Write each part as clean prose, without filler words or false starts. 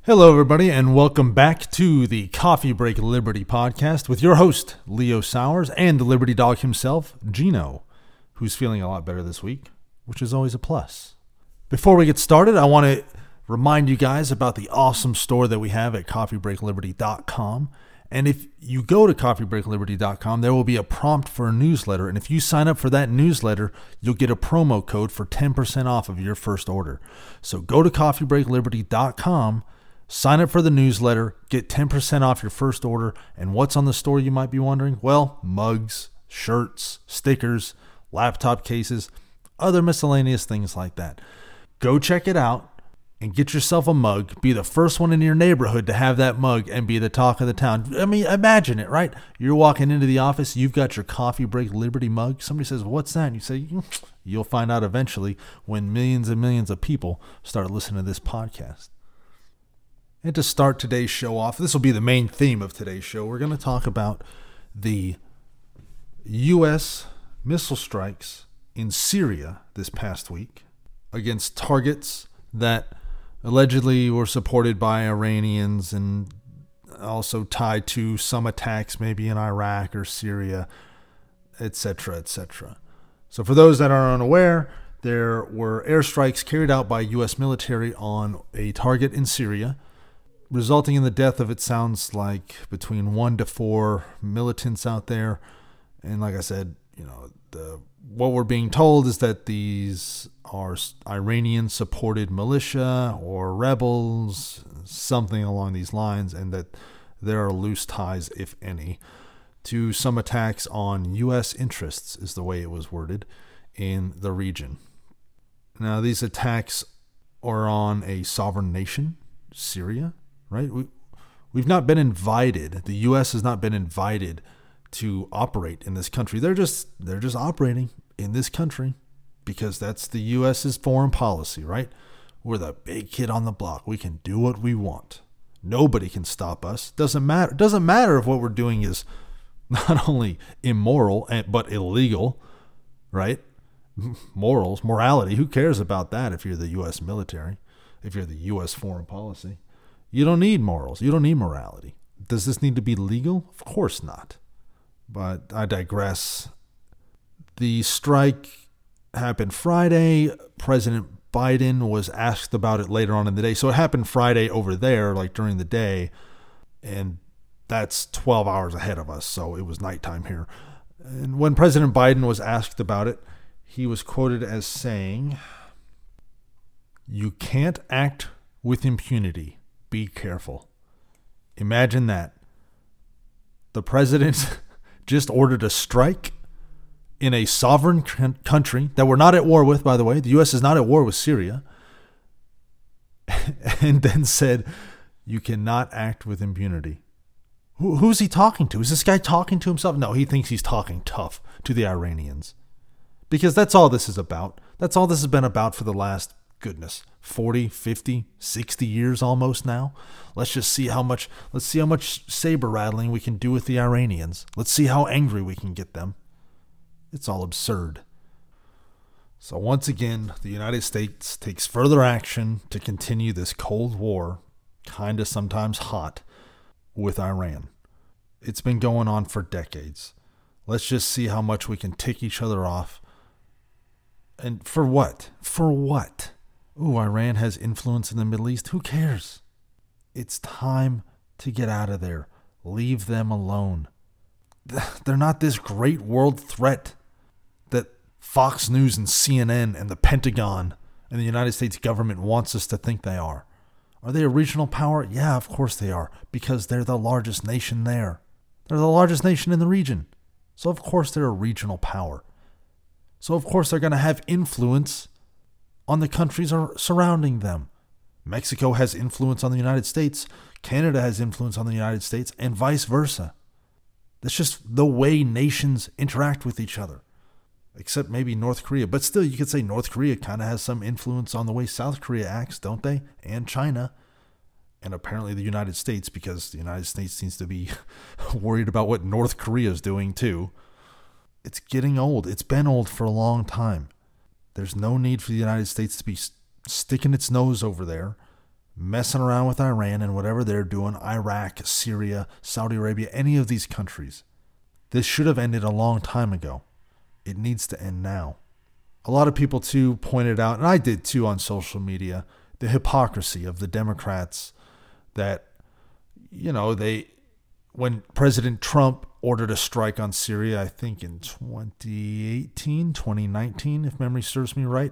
Hello, everybody, and welcome back to the Coffee Break Liberty podcast with your host, Leo Sowers, and the Liberty Dog himself, Gino, who's feeling a lot better this week, which is always a plus. Before we get started, I want to remind you guys about the awesome store that we have at coffeebreakliberty.com. And if you go to coffeebreakliberty.com, there will be a prompt for a newsletter. And if you sign up for that newsletter, you'll get a promo code for 10% off of your first order. So go to coffeebreakliberty.com. Sign up for the newsletter, get 10% off your first order, and what's on the store, you might be wondering? Well, mugs, shirts, stickers, laptop cases, other miscellaneous things like that. Go check it out and get yourself a mug. Be the first one in your neighborhood to have that mug and be the talk of the town. I mean, imagine it, right? You're walking into the office, you've got your Coffee Break Liberty mug. Somebody says, what's that? And you say, you'll find out eventually when millions and millions of people start listening to this podcast. And to start today's show off, this will be the main theme of today's show. We're going to talk about the U.S. missile strikes in Syria this past week against targets that allegedly were supported by Iranians and also tied to some attacks maybe in Iraq or Syria, etc., etc. So for those that are unaware, there were airstrikes carried out by U.S. military on a target in Syria, resulting in the death of, it sounds like, between 1 to 4 militants out there. And like I said, what we're being told is that these are Iranian-supported militia or rebels, something along these lines, and that there are loose ties, if any, to some attacks on U.S. interests, is the way it was worded, in the region. Now, these attacks are on a sovereign nation, Syria. Right? We've not been invited. The U.S. has not been invited to operate in this country. They're just operating in this country because that's the U.S.'s foreign policy, right? We're the big kid on the block. We can do what we want. Nobody can stop us. Doesn't matter if what we're doing is not only immoral but illegal, right? Morality. Who cares about that if you're the U.S. military? If you're the U.S. foreign policy? You don't need morals. You don't need morality. Does this need to be legal? Of course not. But I digress. The strike happened Friday. President Biden was asked about it later on in the day. So it happened Friday over there, like during the day. And that's 12 hours ahead of us. So it was nighttime here. And when President Biden was asked about it, he was quoted as saying, "You can't act with impunity. Be careful." Imagine that. The president just ordered a strike in a sovereign country that we're not at war with, by the way. The U.S. is not at war with Syria. And then said, you cannot act with impunity. Who's he talking to? Is this guy talking to himself? No, he thinks he's talking tough to the Iranians. Because that's all this is about. That's all this has been about for the last, 40, 50, 60 years almost now. Let's see how much saber rattling we can do with the Iranians. Let's see how angry we can get them. It's all absurd. So once again, the United States takes further action to continue this Cold War, kind of sometimes hot, with Iran. It's been going on for decades. Let's just see how much we can tick each other off. And for what? For what? Ooh, Iran has influence in the Middle East. Who cares? It's time to get out of there. Leave them alone. They're not this great world threat that Fox News and CNN and the Pentagon and the United States government wants us to think they are. Are they a regional power? Yeah, of course they are, because they're the largest nation there. They're the largest nation in the region. So of course they're a regional power. So of course they're going to have influence on the countries surrounding them. Mexico has influence on the United States. Canada has influence on the United States, and vice versa. That's just the way nations interact with each other. Except maybe North Korea. But still, you could say North Korea kind of has some influence on the way South Korea acts, don't they? And China. And apparently the United States, because the United States seems to be worried about what North Korea is doing too. It's getting old. It's been old for a long time. There's no need for the United States to be sticking its nose over there, messing around with Iran and whatever they're doing, Iraq, Syria, Saudi Arabia, any of these countries. This should have ended a long time ago. It needs to end now. A lot of people, too, pointed out, and I did, too, on social media, the hypocrisy of the Democrats that, when President Trump ordered a strike on Syria, I think in 2019, if memory serves me right,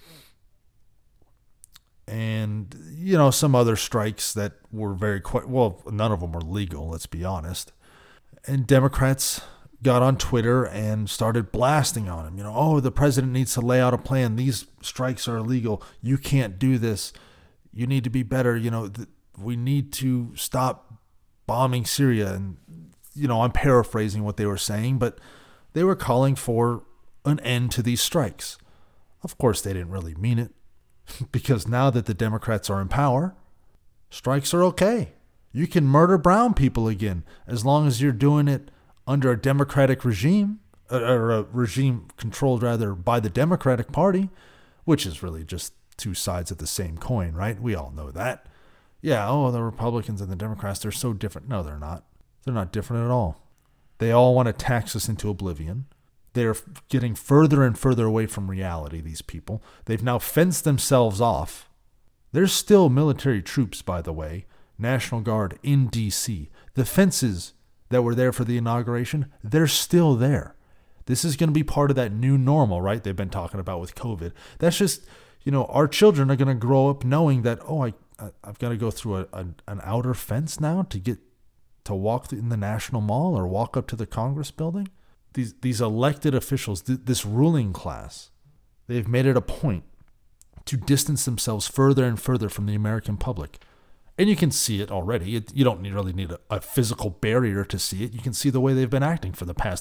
and, some other strikes that were none of them were legal, let's be honest. And Democrats got on Twitter and started blasting on him. The president needs to lay out a plan. These strikes are illegal. You can't do this. You need to be better. We need to stop bombing Syria. And, I'm paraphrasing what they were saying, but they were calling for an end to these strikes. Of course, they didn't really mean it, because now that the Democrats are in power, strikes are okay. You can murder brown people again as long as you're doing it under a Democratic regime, or a regime controlled rather by the Democratic Party, which is really just two sides of the same coin, right? We all know that. Yeah, the Republicans and the Democrats, they're so different. No, they're not. They're not different at all. They all want to tax us into oblivion. They're getting further and further away from reality, these people. They've now fenced themselves off. There's still military troops, by the way, National Guard in D.C. The fences that were there for the inauguration, they're still there. This is going to be part of that new normal, right? They've been talking about with COVID. That's just, our children are going to grow up knowing that, I've got to go through an outer fence now to walk in the National Mall or walk up to the Congress building. These elected officials, this ruling class, they've made it a point to distance themselves further and further from the American public. And you can see it already. You don't really need a physical barrier to see it. You can see the way they've been acting for the past,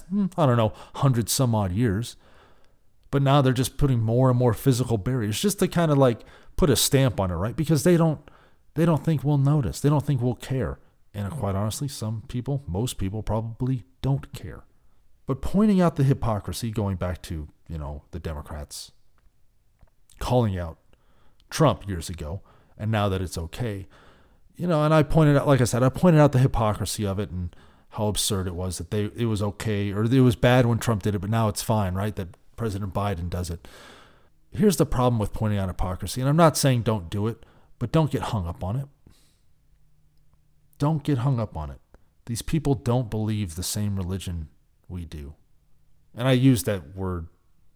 100 some odd years. But now they're just putting more and more physical barriers just to kind of put a stamp on it, right? Because they don't think we'll notice. They don't think we'll care. And quite honestly, most people probably don't care. But pointing out the hypocrisy, going back to, the Democrats calling out Trump years ago, and now that it's okay, and I pointed out, like I said, the hypocrisy of it and how absurd it was that it was okay, or it was bad when Trump did it, but now it's fine, right? That President Biden does it. Here's the problem with pointing out hypocrisy, and I'm not saying don't do it, but don't get hung up on it. Don't get hung up on it. These people don't believe the same religion we do. And I use that word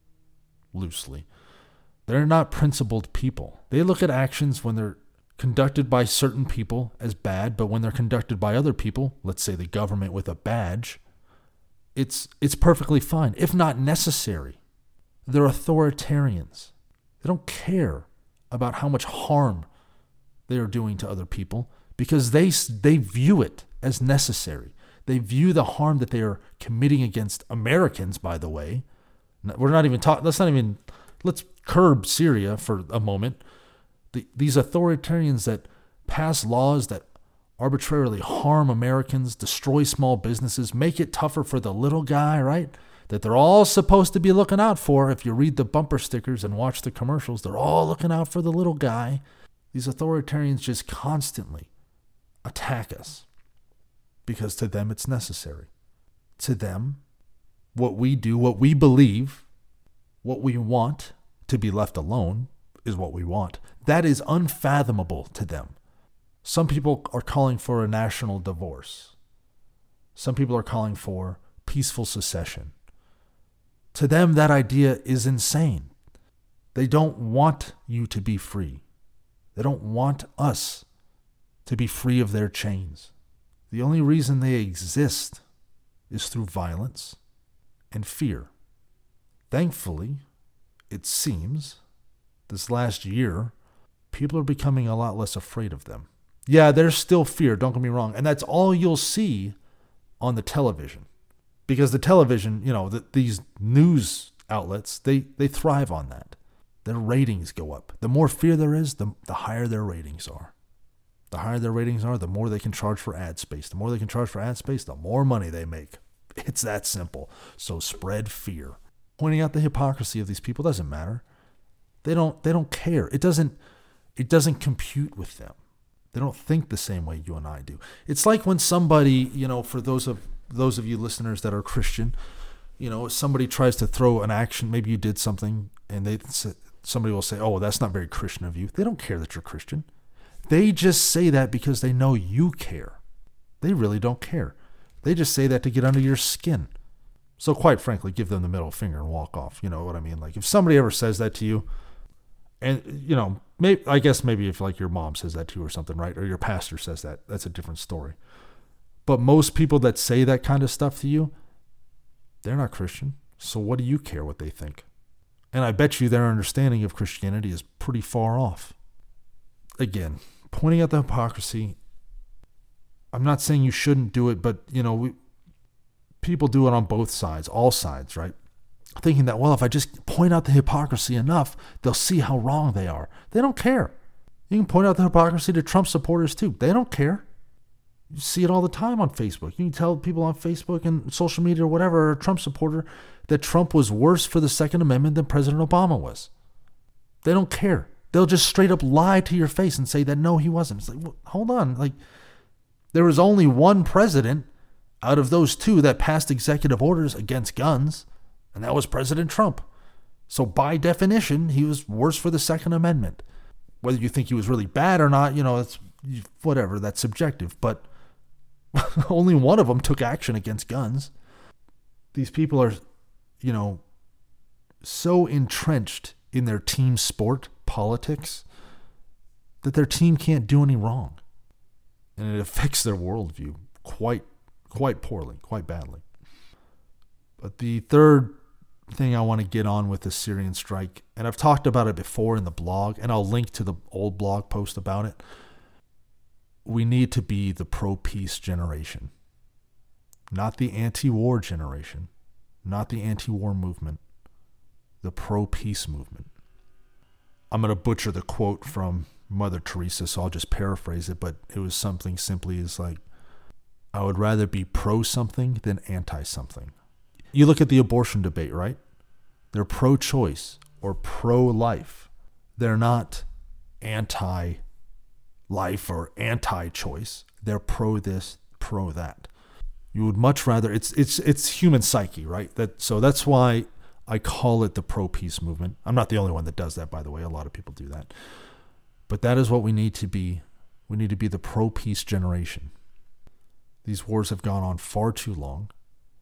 loosely. They're not principled people. They look at actions when they're conducted by certain people as bad, but when they're conducted by other people, let's say the government with a badge, it's perfectly fine, if not necessary. They're authoritarians. They don't care about how much harm they are doing to other people because they view it as necessary. They view the harm that they are committing against Americans, by the way. We're not even talking, let's curb Syria for a moment. These authoritarians that pass laws that arbitrarily harm Americans, destroy small businesses, make it tougher for the little guy, right? That they're all supposed to be looking out for. If you read the bumper stickers and watch the commercials, they're all looking out for the little guy. These authoritarians just constantly attack us because to them it's necessary. To them, what we do, what we believe, what we want to be left alone is what we want. That is unfathomable to them. Some people are calling for a national divorce. Some people are calling for peaceful secession. To them, that idea is insane. They don't want you to be free. They don't want us to be free of their chains. The only reason they exist is through violence and fear. Thankfully, it seems, this last year, people are becoming a lot less afraid of them. Yeah, there's still fear, don't get me wrong, and that's all you'll see on the television. Because the television, these news outlets, they thrive on that. Their ratings go up. The more fear there is, the higher their ratings are. The higher their ratings are, the more they can charge for ad space. The more they can charge for ad space, the more money they make. It's that simple. So spread fear. Pointing out the hypocrisy of these people doesn't matter. They don't care. It doesn't compute with them. They don't think the same way you and I do. It's like when somebody, for those of you listeners that are Christian, somebody tries to throw an action, maybe you did something, and somebody will say, oh, that's not very Christian of you. They don't care that you're Christian. They just say that because they know you care. They really don't care. They just say that to get under your skin. So quite frankly, give them the middle finger and walk off. You know what I mean? Like if somebody ever says that to you, and I guess maybe if like your mom says that to you or something, right? Or your pastor says that, that's a different story. But most people that say that kind of stuff to you, they're not Christian. So what do you care what they think? And I bet you their understanding of Christianity is pretty far off. Again, pointing out the hypocrisy. I'm not saying you shouldn't do it, but people do it on both sides, all sides, right? Thinking that, well, if I just point out the hypocrisy enough, they'll see how wrong they are. They don't care. You can point out the hypocrisy to Trump supporters too. They don't care. You see it all the time on Facebook. You can tell people on Facebook and social media or whatever, a Trump supporter, that Trump was worse for the Second Amendment than President Obama was. They don't care. They'll just straight up lie to your face and say that, no, he wasn't. It's like, well, hold on. Like, there was only one president out of those two that passed executive orders against guns, and that was President Trump. So by definition, he was worse for the Second Amendment. Whether you think he was really bad or not, it's whatever, that's subjective. But only one of them took action against guns. These people are, so entrenched in their team sport, politics, that their team can't do any wrong. And it affects their worldview quite poorly, quite badly. But the third thing I want to get on with the Syrian strike, and I've talked about it before in the blog, and I'll link to the old blog post about it. We need to be the pro-peace generation, not the anti-war generation, not the anti-war movement, the pro-peace movement. I'm going to butcher the quote from Mother Teresa, so I'll just paraphrase it, but it was something simply as like, I would rather be pro-something than anti-something. You look at the abortion debate, right? They're pro-choice or pro-life. They're not anti-life or anti-choice. They're pro-this, pro-that. You would much rather, it's human psyche, right? So that's why I call it the pro-peace movement. I'm not the only one that does that, by the way. A lot of people do that. But that is what we need to be. We need to be the pro-peace generation. These wars have gone on far too long.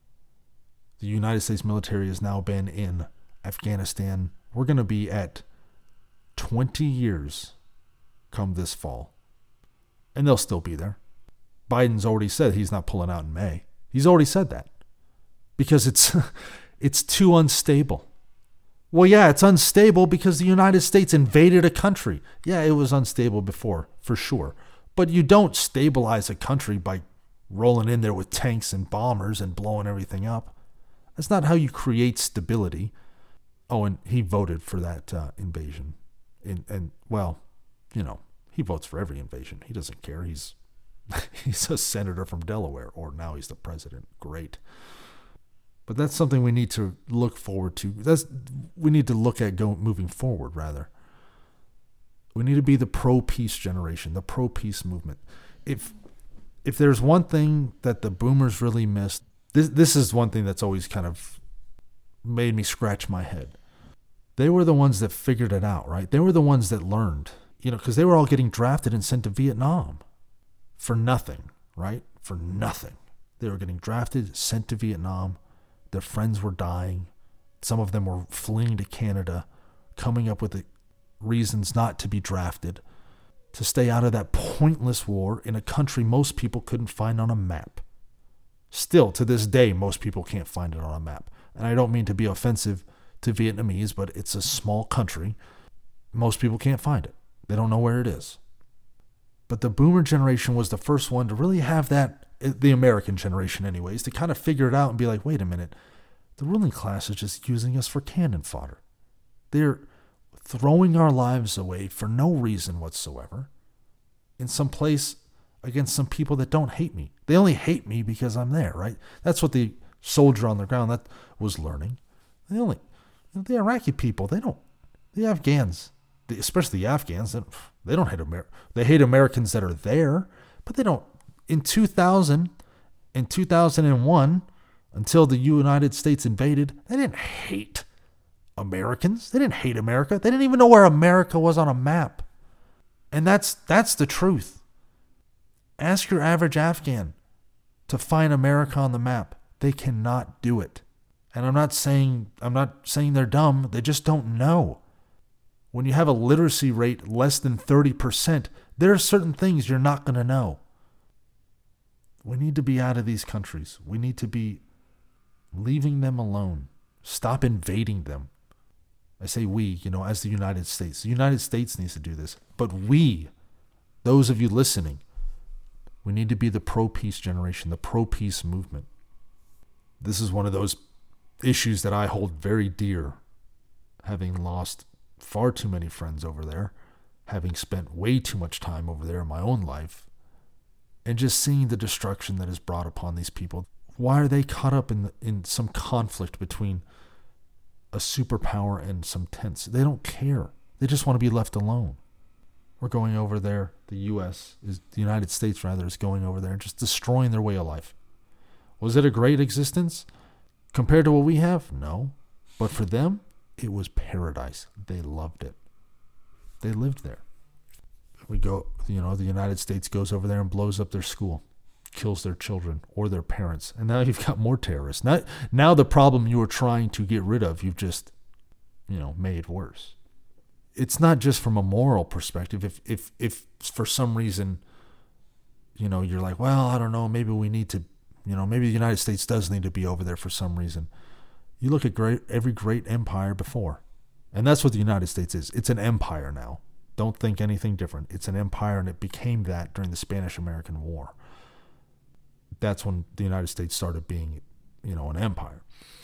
The United States military has now been in Afghanistan. We're going to be at 20 years come this fall. And they'll still be there. Biden's already said he's not pulling out in May. He's already said that. Because it's too unstable. Well, yeah, it's unstable because the United States invaded a country. Yeah, it was unstable before, for sure. But you don't stabilize a country by rolling in there with tanks and bombers and blowing everything up. That's not how you create stability. Oh, and he voted for that invasion. And he votes for every invasion. He doesn't care. He's a senator from Delaware, or now he's the president. Great. But that's something we need to look forward to. We need to look at moving forward, rather. We need to be the pro-peace generation, the pro-peace movement. If there's one thing that the boomers really missed, this is one thing that's always kind of made me scratch my head. They were the ones that figured it out, right? They were the ones that learned, because they were all getting drafted and sent to Vietnam for nothing, right? For nothing. They were getting drafted, sent to Vietnam. Their friends were dying. Some of them were fleeing to Canada, coming up with reasons not to be drafted, to stay out of that pointless war in a country most people couldn't find on a map. Still, to this day, most people can't find it on a map. And I don't mean to be offensive to Vietnamese, but it's a small country. Most people can't find it. They don't know where it is. But the boomer generation was the first one to really have that, the American generation anyways, to kind of figure it out and be like, wait a minute, the ruling class is just using us for cannon fodder. They're throwing our lives away for no reason whatsoever in some place against some people that don't hate me. They only hate me because I'm there, right? That's what the soldier on the ground that was learning. The Iraqi people, the Afghans, especially the Afghans, they don't hate America. They hate Americans that are there, but they don't. In 2000, in 2001, until the United States invaded, they didn't hate Americans. They didn't hate America. They didn't even know where America was on a map. And that's the truth. Ask your average Afghan to find America on the map. They cannot do it. And I'm not saying they're dumb. They just don't know. When you have a literacy rate less than 30%, there are certain things you're not going to know. We need to be out of these countries. We need to be leaving them alone. Stop invading them. I say we, as the United States. The United States needs to do this. But we, those of you listening, we need to be the pro-peace generation, the pro-peace movement. This is one of those issues that I hold very dear, having lost far too many friends over there, having spent way too much time over there in my own life, and just seeing the destruction that is brought upon these people. Why are they caught up in some conflict between a superpower and some tents? They don't care. They just want to be left alone. We're going over there. The United States is going over there and just destroying their way of life. Was it a great existence compared to what we have? No. But for them, it was paradise. They loved it. They lived there. We go, the United States goes over there and blows up their school, kills their children or their parents. And now you've got more terrorists. Now the problem you were trying to get rid of, you've just, made worse. It's not just from a moral perspective. If for some reason, you're like, well, I don't know, maybe we need to, maybe the United States does need to be over there for some reason. You look at every great empire before. And that's what the United States is. It's an empire now. Don't think anything different. It's an empire, and it became that during the Spanish-American War. That's when the United States started being, an empire.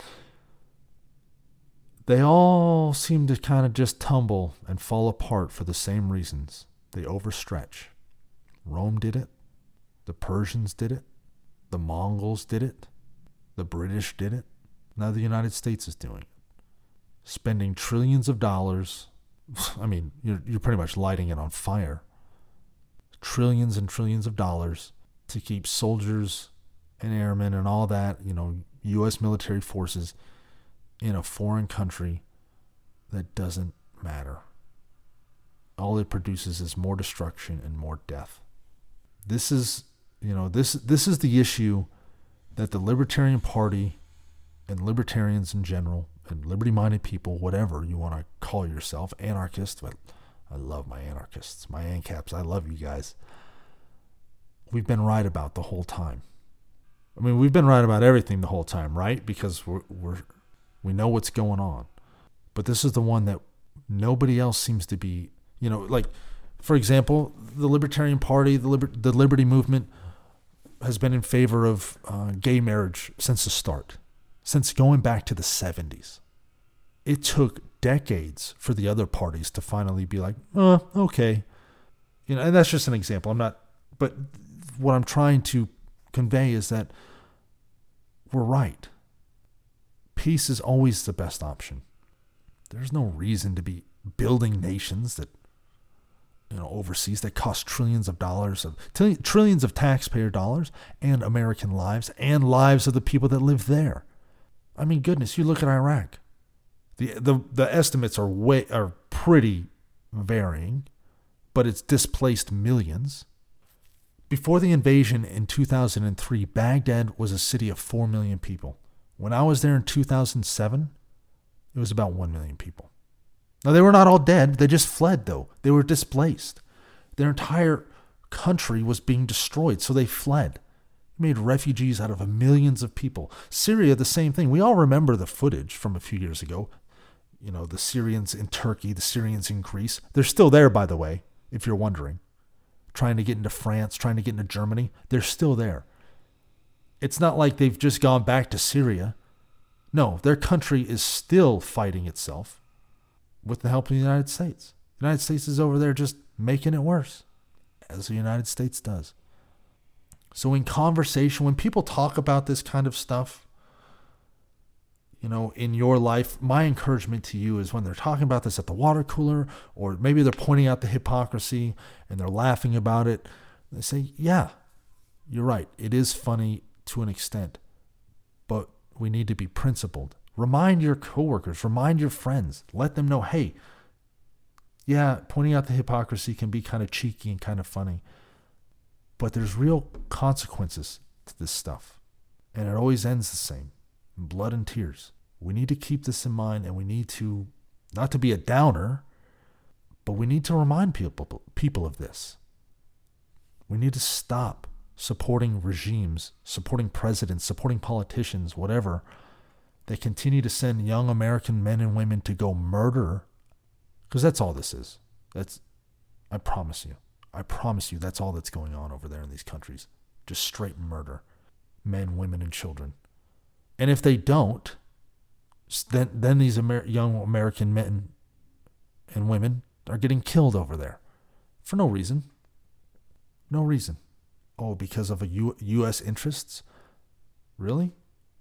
They all seem to kind of just tumble and fall apart for the same reasons. They overstretch. Rome did it. The Persians did it. The Mongols did it. The British did it. Now the United States is doing it. Spending trillions of dollars. I mean, you're pretty much lighting it on fire. Trillions and trillions of dollars to keep soldiers and airmen and all that, U.S. military forces in a foreign country that doesn't matter. All it produces is more destruction and more death. This is, this is the issue that the Libertarian Party and libertarians in general and liberty-minded people, whatever you want to call yourself, anarchists, but I love my anarchists, my ANCAPs, I love you guys. We've been right about the whole time. I mean, we've been right about everything the whole time, right? Because we know what's going on. But this is the one that nobody else seems to be, like, for example, the Libertarian Party, the Liberty Movement has been in favor of gay marriage since the start. Since going back to the 70s. It took decades for the other parties to finally be like, okay. And that's just an example. But what I'm trying to convey is that we're right. Peace is always the best option. There's no reason to be building nations that, overseas that cost trillions of dollars, trillions of taxpayer dollars and American lives and lives of the people that live there. I mean, goodness, you look at Iraq. The estimates are pretty varying, but it's displaced millions. Before the invasion in 2003, Baghdad was a city of 4 million people. When I was there in 2007, it was about 1 million people. Now, they were not all dead. They just fled, though. They were displaced. Their entire country was being destroyed, so they fled. Made refugees out of millions of people. Syria, the same thing. We all remember the footage from a few years ago. The Syrians in Turkey, the Syrians in Greece. They're still there, by the way, if you're wondering. Trying to get into France, trying to get into Germany. They're still there. It's not like they've just gone back to Syria. No, their country is still fighting itself with the help of the United States. The United States is over there just making it worse, as the United States does. So in conversation, when people talk about this kind of stuff, in your life, my encouragement to you is when they're talking about this at the water cooler, or maybe they're pointing out the hypocrisy and they're laughing about it, they say, yeah, you're right. It is funny to an extent, but we need to be principled. Remind your coworkers, remind your friends, let them know, hey, yeah, pointing out the hypocrisy can be kind of cheeky and kind of funny, but there's real consequences to this stuff. And it always ends the same. Blood and tears. We need to keep this in mind, and we need to, not to be a downer, but we need to remind people of this. We need to stop supporting regimes, supporting presidents, supporting politicians, whatever, that continue to send young American men and women to go murder, because that's all this is. I promise you, that's all that's going on over there in these countries. Just straight murder. Men, women, and children. And if they don't, then these young American men and women are getting killed over there for no reason. No reason. Oh, because of U.S. interests? Really?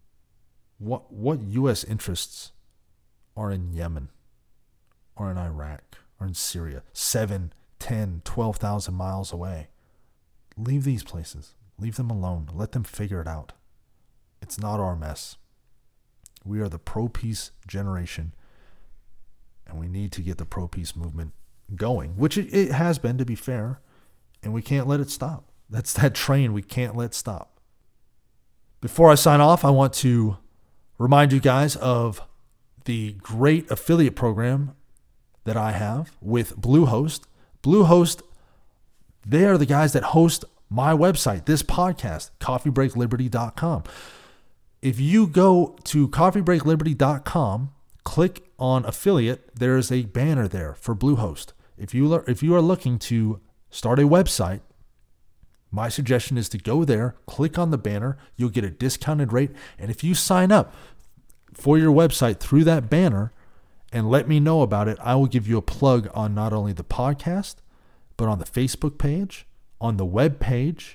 What U.S. interests are in Yemen, or in Iraq, or in Syria? 7, 10, 12,000 miles away. Leave these places. Leave them alone. Let them figure it out. It's not our mess. We are the pro-peace generation, and we need to get the pro-peace movement going, which it has been, to be fair, and we can't let it stop. That's that train we can't let stop. Before I sign off, I want to remind you guys of the great affiliate program that I have with Bluehost. Bluehost, they are the guys that host my website, this podcast, coffeebreakliberty.com. If you go to coffeebreakliberty.com, click on affiliate, there is a banner there for Bluehost. If you are looking to start a website, my suggestion is to go there, click on the banner, you'll get a discounted rate, and if you sign up for your website through that banner and let me know about it, I will give you a plug on not only the podcast, but on the Facebook page, on the web page,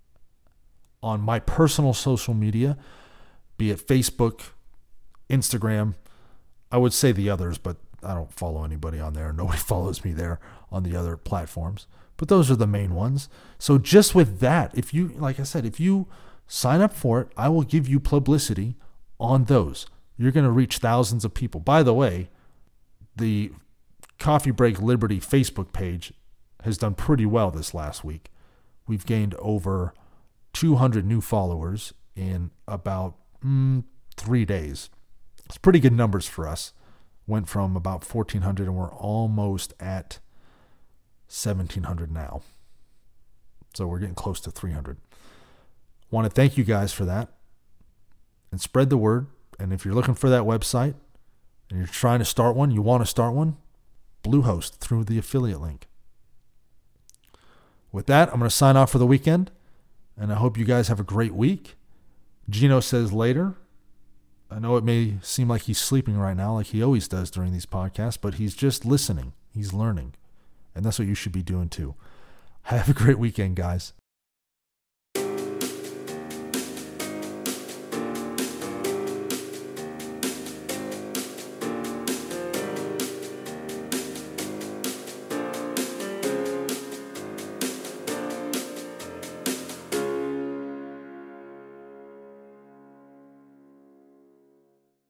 on my personal social media, be it Facebook, Instagram. I would say the others, but I don't follow anybody on there. Nobody follows me there on the other platforms. But those are the main ones. So just with that, if you, like I said, if you sign up for it, I will give you publicity on those. You're going to reach thousands of people. By the way, the Coffee Break Liberty Facebook page has done pretty well this last week. We've gained over 200 new followers in about 3 days. It's pretty good numbers for us. Went from about 1,400 and we're almost at 1,700 now. So we're getting close to 300. Want to thank you guys for that. And spread the word. And if you're looking for that website and you're trying to start one, you want to start one, Bluehost through the affiliate link. With that, I'm going to sign off for the weekend. And I hope you guys have a great week. Gino says later. I know it may seem like he's sleeping right now, like he always does during these podcasts, but he's just listening. He's learning. And that's what you should be doing too. Have a great weekend, guys.